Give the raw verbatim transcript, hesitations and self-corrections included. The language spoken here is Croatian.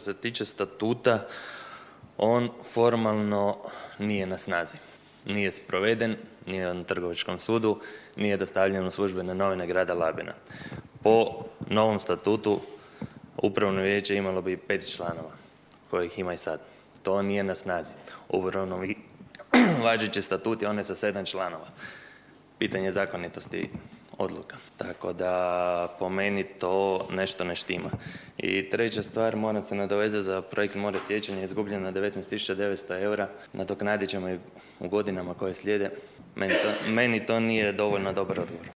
se tiče statuta, on formalno nije na snazi. Nije sproveden, nije na Trgovačkom sudu, nije dostavljen u službene novine grada Labina. Po novom statutu upravno vijeće imalo bi pet članova, kojih ima i sad. To nije na snazi. Upravno važeći statut je one sa sedam članova. Pitanje zakonitosti odluka. Tako da po meni to nešto ne štima. I treća stvar, moram se nadovezati za projekt More sjećanja, izgubljen na devetnaest tisuća devetsto eura. Nadoknadit ćemo i u godinama koje slijede. Meni to, meni to nije dovoljno dobar odgovor.